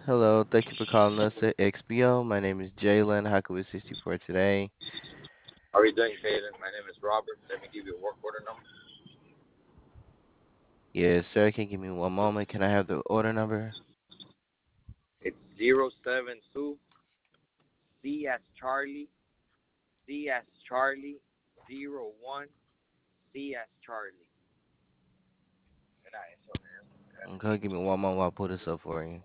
Hello, thank you for calling us at XBO. My name is Jalen. How can we assist you for today? How are you doing, Hayden? My name is Robert. Let me give you a work order number. Yes, sir. Can you give me one moment? Can I have the order number? It's 072 C as Charlie, C as Charlie, 01 C as Charlie. Mira eso, man. Okay, give me one moment while I pull this up for you.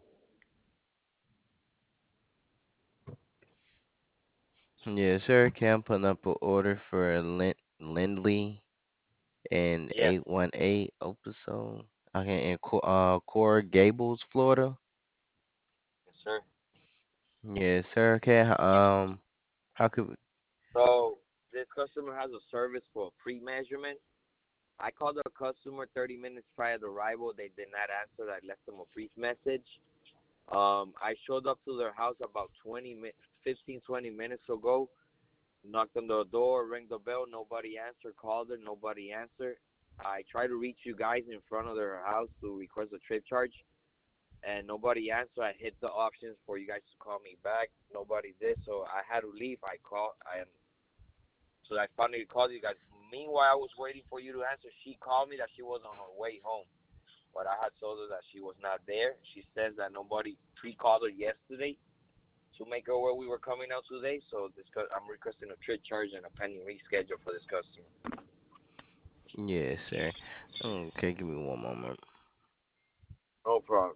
Yes, sir. Can I put up an order for Lindley in Yes, 818 Opaso? Okay, in Coral Gables, Florida. yes, sir. Yes, sir. Okay. How could? So this customer has a service for a pre-measurement. I called the customer 30 minutes prior to arrival. They did not answer. I left them a brief message. I showed up to their house about 15, 20 minutes ago. Knocked on the door, rang the bell, nobody answered, called her, nobody answered. I tried to reach you guys in front of their house to request a trip charge, and nobody answered. I hit the options for you guys to call me back. Nobody did, so I had to leave. So I finally called you guys. Meanwhile, I was waiting for you to answer. She called me that she was on her way home, but I had told her that she was not there. She says that nobody pre-called her yesterday to make her aware we were coming out today. So I'm requesting a trip charge and a pending reschedule for this customer. Yes, sir. Okay, give me one moment. No problem.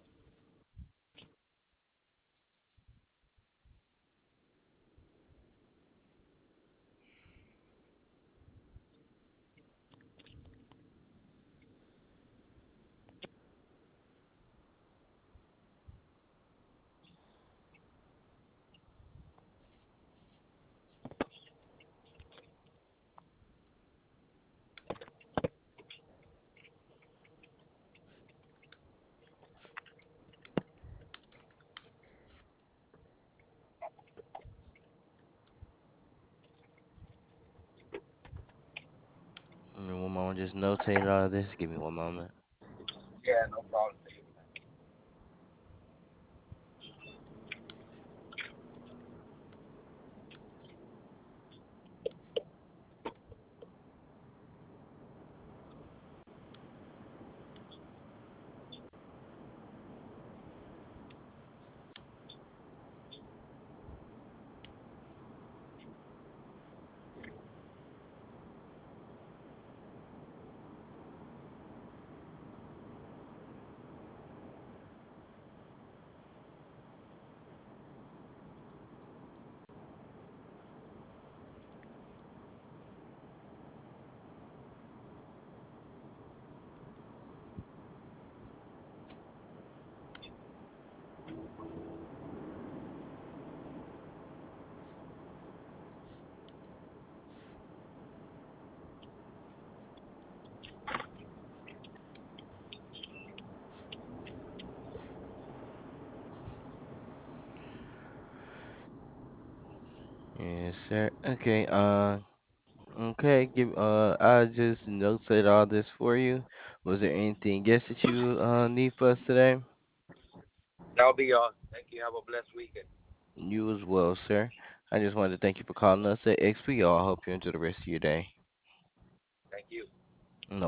Give me one moment. Just notate all this. Give me one moment. Yeah, no problem. Yes, sir. Okay. Okay. I just noted all this for you. Was there anything else that you need for us today? That'll be all. Thank you. Have a blessed weekend. You as well, sir. I just wanted to thank you for calling us at XPR. I hope you enjoy the rest of your day. Thank you.